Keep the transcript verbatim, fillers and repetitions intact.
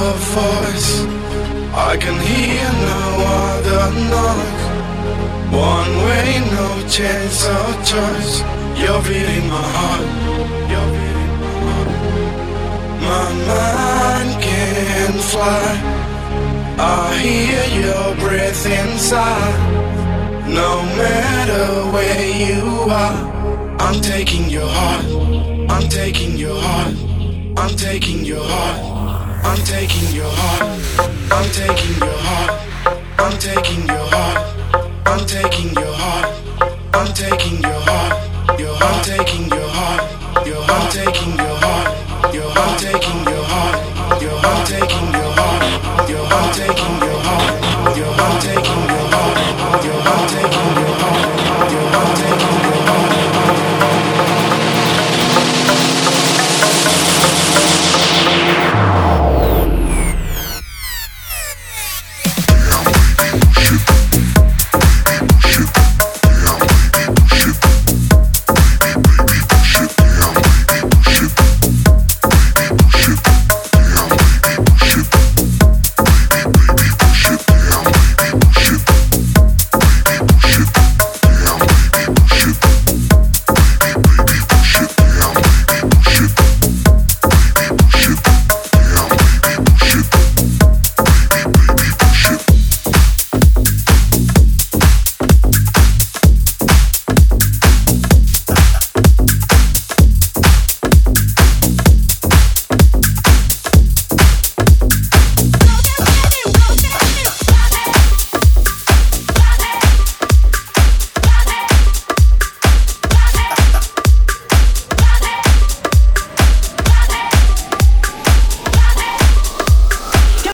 your voice. I can hear no other noise. One way, no chance or choice. You're beating my heart. You're beating my heart. My mind can fly. I hear your breath inside. No matter where you are, I'm taking your heart. I'm taking your heart. I'm taking your heart. I'm taking your heart. I'm taking your heart. I'm taking your heart. I'm taking your heart. I'm taking your heart. Your heart. I'm taking your heart. Your heart. I'm taking your heart. Your heart. I'm taking your heart. Your heart. I'm taking your heart. Your heart. I'm taking your